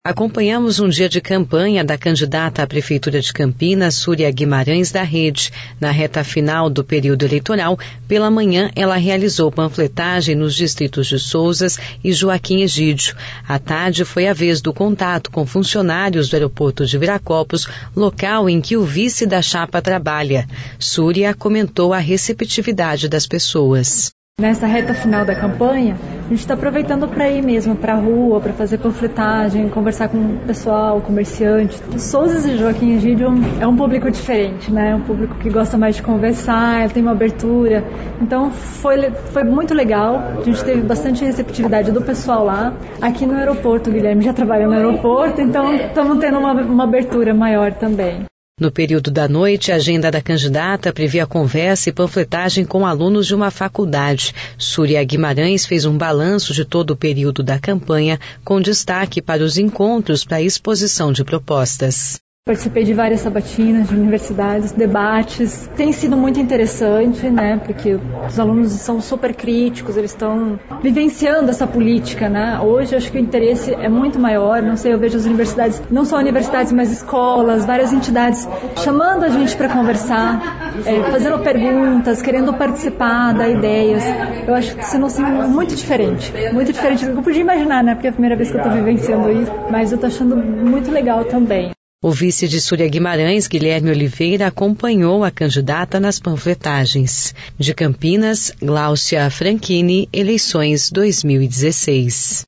Acompanhamos um dia de campanha da candidata à Prefeitura de Campinas, Súria Guimarães, da Rede. Na reta final do período eleitoral, pela manhã, ela realizou panfletagem nos distritos de Sousas e Joaquim Egídio. À tarde, foi a vez do contato com funcionários do aeroporto de Viracopos, local em que o vice da chapa trabalha. Súria comentou a receptividade das pessoas. Nessa reta final da campanha, a gente está aproveitando para ir mesmo para a rua, para fazer panfletagem, conversar com o pessoal, comerciante. Sousas e Joaquim Egídio é um público diferente, né? É um público que gosta mais de conversar, tem uma abertura. Então foi muito legal, a gente teve bastante receptividade do pessoal lá. Aqui no aeroporto, o Guilherme já trabalha no aeroporto, então estamos tendo uma abertura maior também. No período da noite, a agenda da candidata previa conversa e panfletagem com alunos de uma faculdade. Súria Guimarães fez um balanço de todo o período da campanha, com destaque para os encontros para a exposição de propostas. Participei de várias sabatinas de universidades, debates. Tem sido muito interessante, né? Porque os alunos são super críticos, eles estão vivenciando essa política, né? Hoje acho que o interesse é muito maior. Não sei, eu vejo as universidades, não só universidades, mas escolas, várias entidades chamando a gente para conversar, fazendo perguntas, querendo participar, dar ideias. Eu acho que sendo assim muito diferente do que eu podia imaginar, né? Porque é a primeira vez que eu estou vivenciando isso, mas eu estou achando muito legal também. O vice de Súria Guimarães, Guilherme Oliveira, acompanhou a candidata nas panfletagens. De Campinas, Gláucia Franchini, eleições 2016.